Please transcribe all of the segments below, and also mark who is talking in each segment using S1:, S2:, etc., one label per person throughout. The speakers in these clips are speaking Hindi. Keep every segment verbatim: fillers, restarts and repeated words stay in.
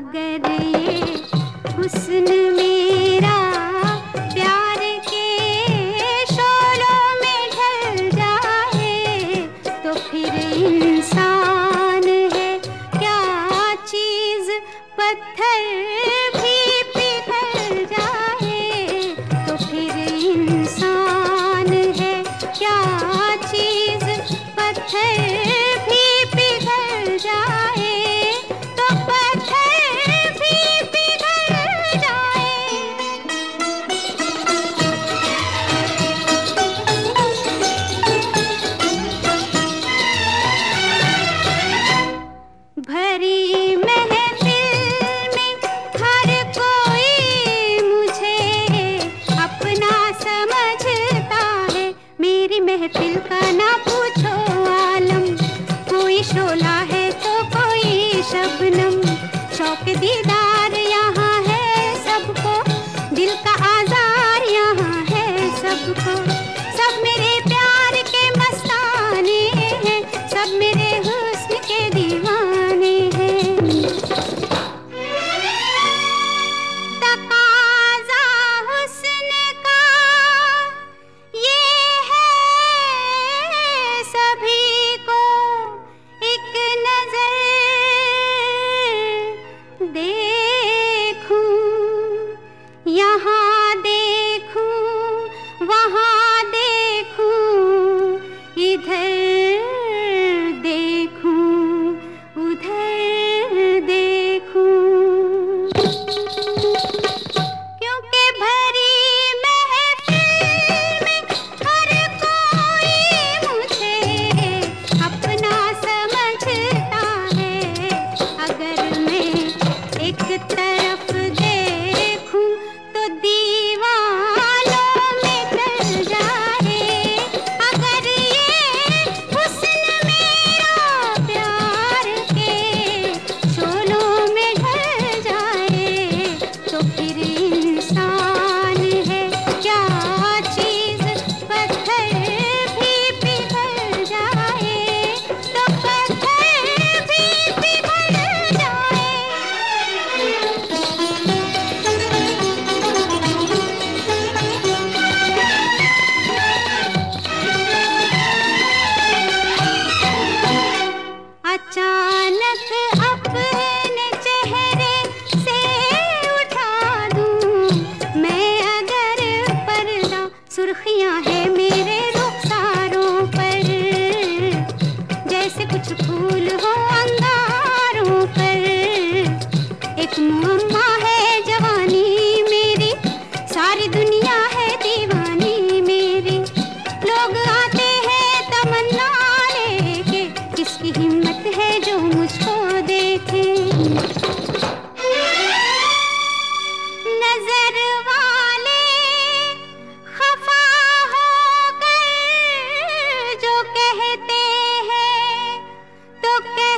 S1: अगर ये हुस्न मेरा प्यार के शोलों में ढल जाए तो फिर इंसान है क्या चीज, पत्थर भी पिघल जाए तो फिर इंसान है क्या चीज, पत्थर भी पिघल जाए तो पत्थर भी पिघल जाए। भरी महफिल में हर कोई मुझे अपना समझता है, मेरी महफिल का ना पूछो आलम, कोई शोला है तो कोई शबनम, शौक दीदार यहाँ है सबको, दिल का आज़ार यहाँ है सबको, सब मेरे प्यार के मस्ताने हैं, सब मेरे हुस्न के दीवाने हैं। तकाज़ा हुस्न का ये है सभी को एक नजर देखूं, यहाँ देखूं वहाँ देखूं, इधर देखूं उधर देखूं, क्योंकि भरी महफिल में हर कोई मुझे अपना समझता है। अगर मैं एक तरफ देखूं तो दीवालों में ढल जाए, अगर ये हुस्न मेरा प्यार के शोलों में ढल जाए तो फिर इंसान है क्या चीज, पत्थर भी पिघल जाए तो पत्थर भी पिघल जाए। अचानक अपने चेहरे से उठा दूं मैं अगर पर्दा, सुर्खियां हैं मेरे रुखसारों पर, जैसे कुछ फूल हो अंगारों पर, एक मुअम्मा है जवानी मेरी, सारी दुनिया है दीवानी मेरी, लोग आते हैं तमन्ना लेके, किसकी हिम्मत है जो मुझको देखे। नजर वाले खफा होकर जो कहते हैं तो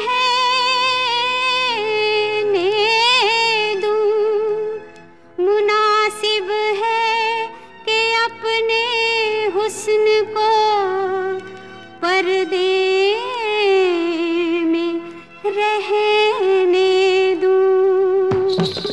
S1: कहने दूं, मुनासिब है कि अपने हुस्न को पर्दे में रहने दूं।